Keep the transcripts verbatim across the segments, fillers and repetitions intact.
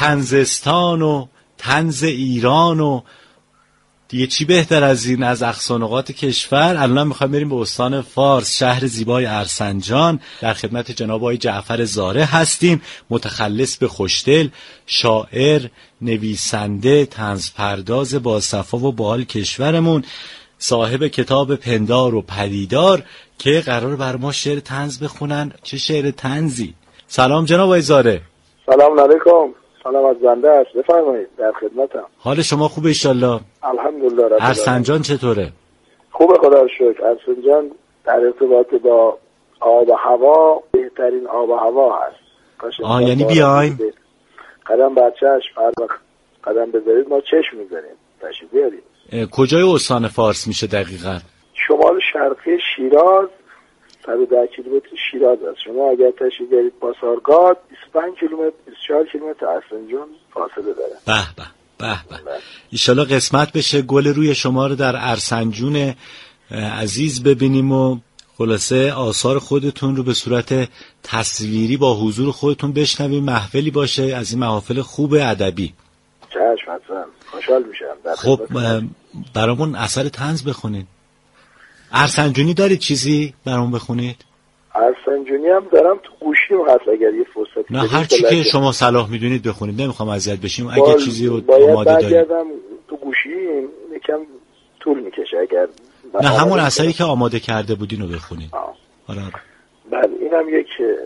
طنزستان و طنز ایران و دیگه چی بهتر از این از اقصا نقاط کشور. الان میخوایم بریم به استان فارس، شهر زیبای ارسنجان. در خدمت جناب آقای جعفر زاره هستیم، متخلص به خوشدل، شاعر، نویسنده، طنز پرداز با صفا و باحال کشورمون، صاحب کتاب پندار و پدیدار که قرار بر ما شعر طنز بخونن. چه شعر طنزی! سلام جناب آقای زاره. سلام علیکم. سلام از بنده است، بفرمایید، در خدمتم. حال شما خوبه انشالله؟ الحمدلله. رب ارسنجان چطوره؟ خوبه خدا رو شکر. ارسنجان در ارتباط با آب و هوا بهترین آب و هوا هست. آه یعنی بیایم قدم بر چشم، هر وقت قدم بذارید ما چشم میذاریم. تشریف بیارید. کجای استان فارس میشه دقیقاً؟ شمال شرقی شیراز، صد و ده کیلومتر شیراز است. شما اگر تشریف بیارید پاسارگاد، بیست و پنج کیلومتر بیست و چهار کیلومتر ارسنجان فاصله داره. به به به به. ایشالا قسمت بشه گل روی شما رو در ارسنجون عزیز ببینیم و خلاصه آثار خودتون رو به صورت تصویری با حضور خودتون بشنویم، محفلی باشه از این محافل خوب ادبی. چشم حتما، خوشحال میشم. خب برامون اثر طنز بخونید. ارسنجونی دارید چیزی برامون بخونید؟ ارسنجونی هم دارم، تو گوشیم هست اگر یه فرصتی. نه هر چی که شما صلاح میدونید بخونید، نمیخوام اذیت بشیم. اگه بال... چیزی رو آماده دارید تو گوشیم یکم طول میکشه. اگر نه همون اثری که آماده کرده بودین رو بخونید. آره بله، اینم یک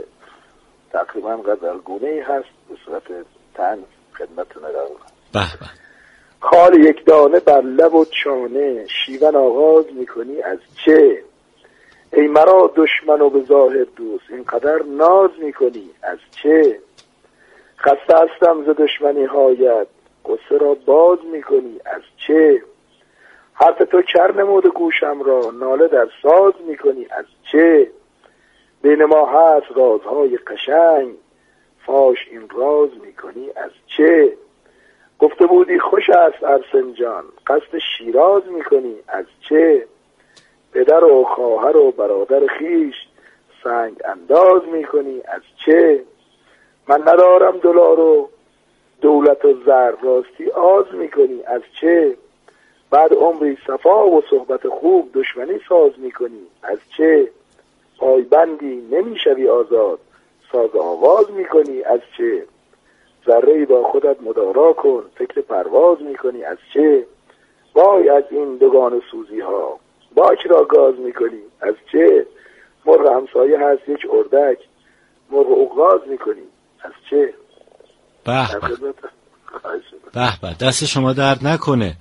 تقریبا غزلگونه‌ای هست به صورت طنز خدمتتون رو. به به. خال یک دانه بر لب و چانه، شیون آغاز میکنی از چه؟ ای مرا دشمن و به ظاهر دوست، اینقدر ناز میکنی از چه؟ خسته هستم ز دشمنی هایت، قصه را باز میکنی از چه؟ حرف تو کر نموده گوشم را، ناله در ساز میکنی از چه؟ بین ما هست رازهای قشنگ، فاش این راز میکنی از چه؟ گفته بودی خوش است ارسنجان، قصد شیراز میکنی از چه؟ پدر و خواهر و برادر خیش سنگ انداز میکنی از چه؟ من ندارم دلار و دولت و زر، راستی آز میکنی از چه؟ بعد عمری صفا و صحبت خوب، دشمنی ساز میکنی از چه؟ پایبندی نمیشوی آزاد، ساز آواز میکنی از چه؟ ذره‌ای با خودت مدارا کن، فکر پرواز میکنی از چه؟ وای از این دوگان سوزی ها، باک را گاز میکنی از چه؟ مرغ همسایه هست یک اردک، مرغ اغراز میکنی از چه؟ به به به به. دست شما درد نکنه.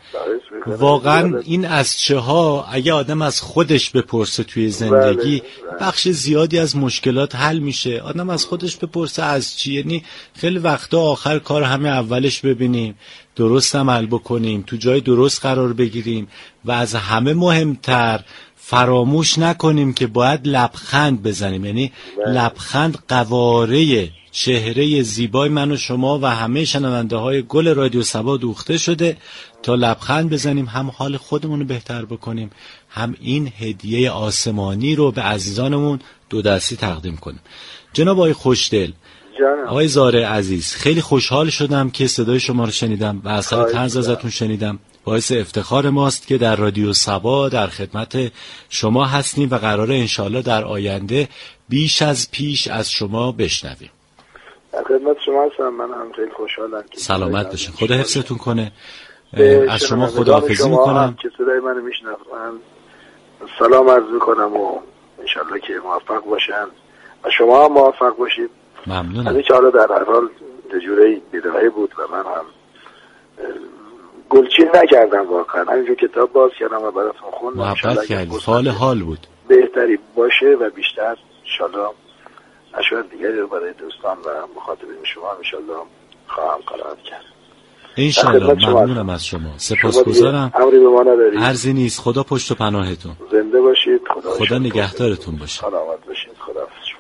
واقعا این از چه ها اگه آدم از خودش بپرسه توی زندگی، بخش زیادی از مشکلات حل میشه. آدم از خودش بپرسه از چی، یعنی خیلی وقتا آخر کار همه اولش ببینیم، درست عمل بکنیم، تو جای درست قرار بگیریم و از همه مهمتر فراموش نکنیم که باید لبخند بزنیم. یعنی لبخند قواره چهره زیبای من و شما و همه شنونده های گل رادیو صبا دوخته شده تا لبخند بزنیم، هم حال خودمون رو بهتر بکنیم، هم این هدیه آسمانی رو به عزیزانمون دو دستی تقدیم کنیم. جناب آقای خوشدل، آقای زاره عزیز، خیلی خوشحال شدم که صدای شما رو شنیدم و اثر طنز ازتون شنیدم. باعث افتخار ماست که در رادیو صبا در خدمت شما هستیم و قراره انشالله در آینده بیش از پیش از شما بشنویم. در خدمت شما هستم. من هم خیلی خوشحالم. سلامت باشین، خدا حفظتون کنه. از شما خداحافظی میکنم که صدای منو میشنون. سلام عرض میکنم و انشالله که موفق باشن و شما هم موفق باشید. ممنونم. از اینکه حالا در هر حال جوری بداهه بود و من هم گلچین نکردم، واقعا همینجور کتاب باز کردم و براتون خوندم. محبت کردید، حال حال بود. بهتری باشه و بیشتر انشالله اشعار دیگری رو برای دوستان و مخاطبین شما انشالله خواهم قرائت کرد. انشالله. ممنونم از شما، سپاسگزارم. امری به ما ندارید. عرضی نیست. خدا پشت و پناهتون. زنده باشید. خدا, خدا نگهدارتون باشه. سلامت باشید. خدا حافظ.